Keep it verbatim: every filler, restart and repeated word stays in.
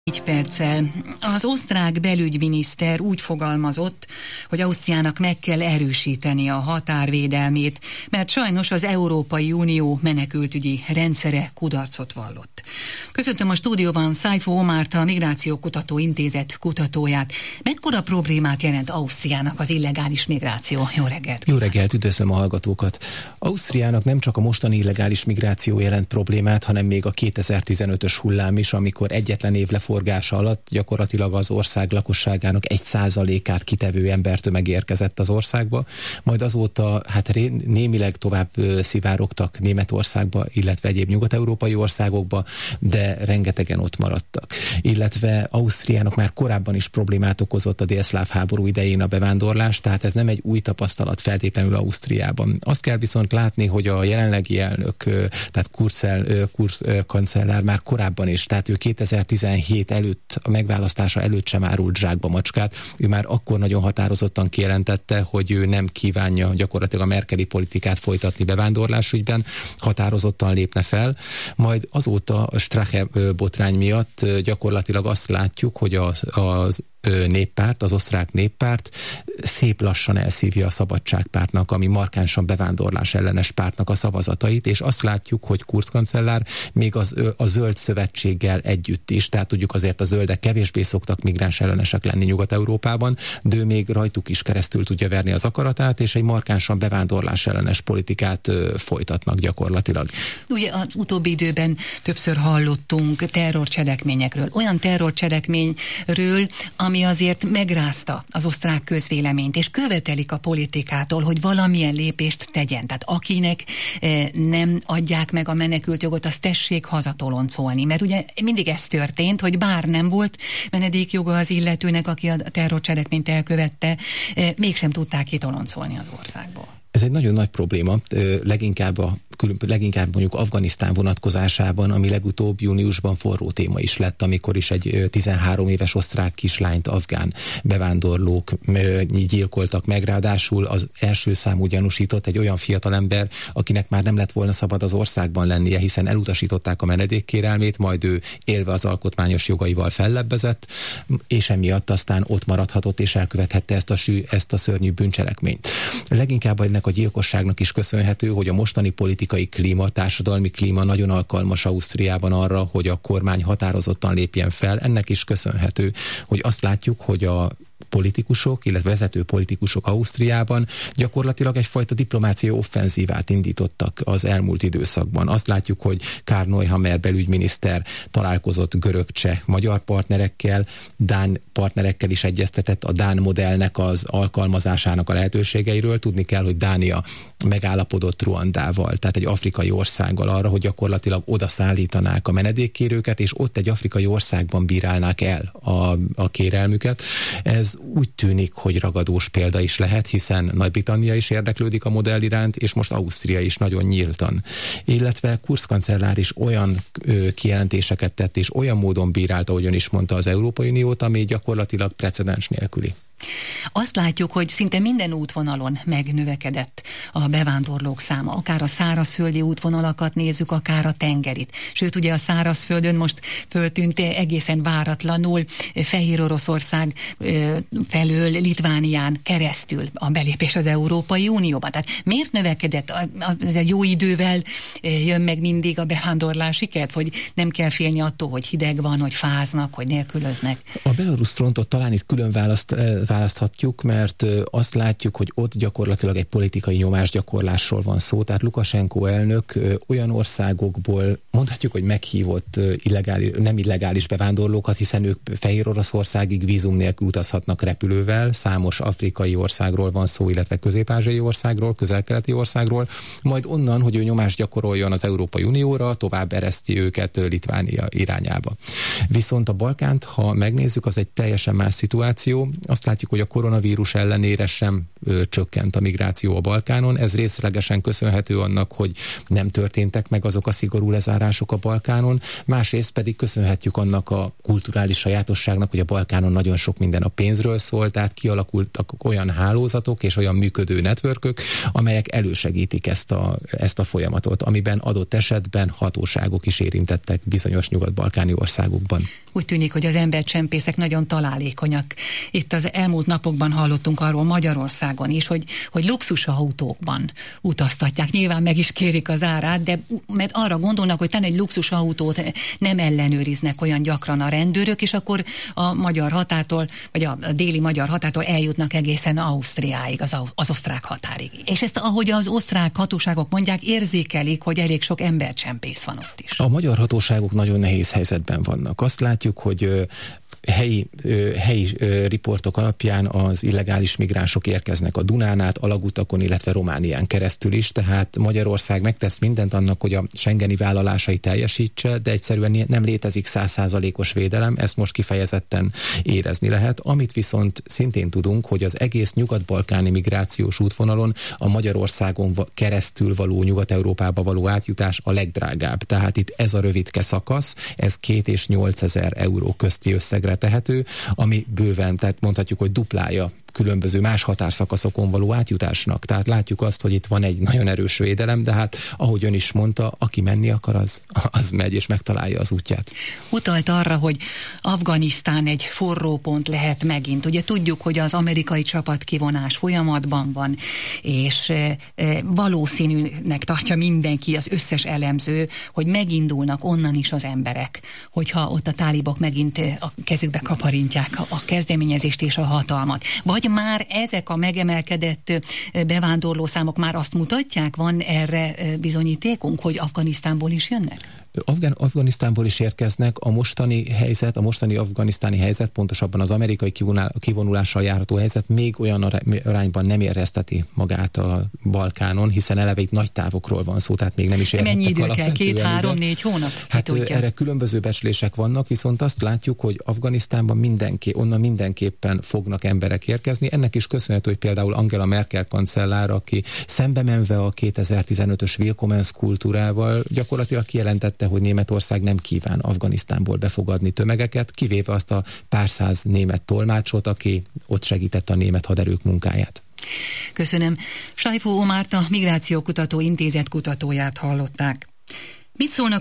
Egy perccel. Az osztrák belügyminiszter úgy fogalmazott, hogy Ausztriának meg kell erősíteni a határvédelmét, mert sajnos az Európai Unió menekültügyi rendszere kudarcot vallott. Köszöntöm a stúdióban Szájfó Omárt, a Migrációkutató Intézet kutatóját. Mekkora problémát jelent Ausztriának az illegális migráció? Jó reggelt! Jó reggelt, üdvözlöm a hallgatókat! Ausztriának nem csak a mostani illegális migráció jelent problémát, hanem még a kétezer-tizenötös hullám is, amikor egyetlen év leforgása alatt gyakorlatilag az ország lakosságának egy százalékát kitevő embertömeg érkezett az országba, majd azóta hát némileg tovább szivárogtak Németországba, illetve egyéb nyugat-európai országokba, de rengetegen ott maradtak. Illetve Ausztriának már korábban is problémát okozott a délszláv háború idején a bevándorlás, tehát ez nem egy új tapasztalat feltétlenül Ausztriában. Azt kell viszont látni, hogy a jelenlegi elnök, tehát Kurz, Kurz kancellár már korábban is, tehát ő kétezer-tizenhét előtt, a megválasztása előtt sem árult zsákba macskát. Ő már akkor nagyon határozottan kijelentette, hogy ő nem kívánja gyakorlatilag a merkeli politikát folytatni bevándorlásügyben, határozottan lépne fel. Majd azóta a Strache botrány miatt gyakorlatilag azt látjuk, hogy az, az néppárt, az osztrák néppárt szép lassan elszívja a Szabadságpártnak, ami markánsan bevándorlás ellenes pártnak a szavazatait, és azt látjuk, hogy Kurz kancellár még az, a Zöld Szövetséggel együtt is, tehát tudjuk azért a zöldek kevésbé szoktak migráns ellenesek lenni Nyugat-Európában, de ő még rajtuk is keresztül tudja verni az akaratát, és egy markánsan bevándorlás ellenes politikát ö, folytatnak gyakorlatilag. Ugye az utóbbi időben többször hallottunk terrorcselekményekről, olyan terrorcselekményről, ami azért megrázta az osztrák közvéleményt, és követelik a politikától, hogy valamilyen lépést tegyen. Tehát akinek e, nem adják meg a menekültjogot, azt tessék hazatoloncolni. Mert ugye mindig ez történt, hogy bár nem volt menedékjoga az illetőnek, aki a terrorcselekményt elkövette, e, mégsem tudták kitoloncolni az országból. Ez egy nagyon nagy probléma, leginkább, a, leginkább mondjuk Afganisztán vonatkozásában, ami legutóbb júniusban forró téma is lett, amikor is egy tizenhárom éves osztrák kislányt afgán bevándorlók gyilkoltak meg, ráadásul az első számú gyanúsított egy olyan fiatalember, akinek már nem lett volna szabad az országban lennie, hiszen elutasították a menedékkérelmét, majd ő élve az alkotmányos jogaival fellebbezett, és emiatt aztán ott maradhatott és elkövethette ezt a, ezt a szörnyű bűncselekményt. Leginkább ennek a gyilkosságnak is köszönhető, hogy a mostani politikai klíma, társadalmi klíma nagyon alkalmas Ausztriában arra, hogy a kormány határozottan lépjen fel. Ennek is köszönhető, hogy azt látjuk, hogy a politikusok, illetve vezető politikusok Ausztriában gyakorlatilag egyfajta diplomáciai offenzívát indítottak az elmúlt időszakban. Azt látjuk, hogy Karl Nehammer belügyminiszter találkozott görög, cseh, magyar partnerekkel, dán partnerekkel is egyeztetett a dán modellnek az alkalmazásának a lehetőségeiről. Tudni kell, hogy Dánia megállapodott Ruandával, tehát egy afrikai országgal arra, hogy gyakorlatilag oda szállítanák a menedékkérőket, és ott egy afrikai országban bírálnák el a, a kérelmüket. Ez úgy tűnik, hogy ragadós példa is lehet, hiszen Nagy-Britannia is érdeklődik a modell iránt, és most Ausztria is nagyon nyíltan. Illetve Kurz kancellár is olyan ö, kijelentéseket tett, és olyan módon bírálta, ahogyan is mondta az Európai Uniót, ami gyakorlatilag precedens nélküli. Azt látjuk, hogy szinte minden útvonalon megnövekedett a bevándorlók száma. Akár a szárazföldi útvonalakat nézzük, akár a tengerit. Sőt, ugye a szárazföldön most föltűnt egészen váratlanul Fehér Oroszország felől Litvánián keresztül a belépés az Európai Unióba. Tehát miért növekedett? Ez a jó idővel jön meg mindig a bevándorlási kedv, hogy nem kell félni attól, hogy hideg van, hogy fáznak, hogy nélkülöznek. A belarusz frontot talán itt külön választ választhatjuk, mert azt látjuk, hogy ott gyakorlatilag egy politikai nyomásgyakorlásról van szó. Tehát Lukasenko elnök olyan országokból mondhatjuk, hogy meghívott illegális, nem illegális bevándorlókat, hiszen ők Fehér Oroszországig vízum nélkül utazhatnak repülővel. Számos afrikai országról van szó, illetve közép-ázsiai országról, közel-keleti országról. Majd onnan, hogy ő nyomást gyakoroljon az Európai Unióra, tovább ereszti őket Litvánia irányába. Viszont a Balkánt, ha megnézzük, az egy teljesen más szituáció. Azt látjuk, látjuk, hogy a koronavírus ellenére sem ö, csökkent a migráció a Balkánon. Ez részlegesen köszönhető annak, hogy nem történtek meg azok a szigorú lezárások a Balkánon, másrészt pedig köszönhetjük annak a kulturális sajátosságnak, hogy a Balkánon nagyon sok minden a pénzről szól, tehát kialakultak olyan hálózatok és olyan működő networkök, amelyek elősegítik ezt a, ezt a folyamatot, amiben adott esetben hatóságok is érintettek bizonyos nyugat-balkáni országokban. Úgy tűnik, hogy az embercsempészek nagyon találékonyak. Itt az elmúlt napokban hallottunk arról Magyarországon is, hogy, hogy luxusautókban utaztatják. Nyilván meg is kérik az árát, de mert arra gondolnak, hogy talán egy luxusautót nem ellenőriznek olyan gyakran a rendőrök, és akkor a magyar határtól, vagy a déli magyar határtól eljutnak egészen Ausztriáig, az, az osztrák határig. És ezt, ahogy az osztrák hatóságok mondják, érzékelik, hogy elég sok embercsempész van ott is. A magyar hatóságok nagyon nehéz helyzetben vannak. Azt látjuk, hogy helyi, helyi riportok alapján az illegális migránsok érkeznek a Dunán át, alagutakon, illetve Románián keresztül is, tehát Magyarország megtesz mindent annak, hogy a schengeni vállalásai teljesítse, de egyszerűen nem létezik száz százalékos védelem, ezt most kifejezetten érezni lehet. Amit viszont szintén tudunk, hogy az egész nyugat-balkáni migrációs útvonalon a Magyarországon keresztül való Nyugat-Európába való átjutás a legdrágább. Tehát itt ez a rövidke szakasz, ez két és nyolcezer euró közti összegre tehető, ami bőven, tehát mondhatjuk, hogy duplája különböző más határszakaszokon való átjutásnak. Tehát látjuk azt, hogy itt van egy nagyon erős védelem, de hát ahogy ön is mondta, aki menni akar, az, az megy és megtalálja az útját. Utalt arra, hogy Afganisztán egy forró pont lehet megint. Ugye tudjuk, hogy az amerikai csapatkivonás folyamatban van, és e, e, valószínűnek tartja mindenki, az összes elemző, hogy megindulnak onnan is az emberek, hogyha ott a tálibok megint a kezükbe kaparintják a, a kezdeményezést és a hatalmat. Vagy már ezek a megemelkedett bevándorlószámok már azt mutatják, van erre bizonyítékunk, hogy Afganisztánból is jönnek? Afgán, Afganisztánból is érkeznek. A mostani helyzet, a mostani afganisztáni helyzet, pontosabban az amerikai kivonulással járható helyzet még olyan arányban nem érezteti magát a Balkánon, hiszen eleve itt nagy távokról van szó, tehát még nem is érhettek. Mennyi idő kell? Két, három, négy hónap? Hát erre különböző becslések vannak, viszont azt látjuk, hogy Afganisztánban mindenki, onnan mindenképpen fognak emberek érkezni. Ennek is köszönhető, hogy például Angela Merkel kancellár, aki szembe menve a kétezer-tizenötös Willkommens kultúrával gyakorlatilag kijelentette, hogy Németország nem kíván Afganisztánból befogadni tömegeket, kivéve azt a pár száz német tolmácsot, aki ott segítette a német haderők munkáját. Köszönöm. Sajfó Omárt, a Migrációkutató Intézet kutatóját hallották. Mit szólnak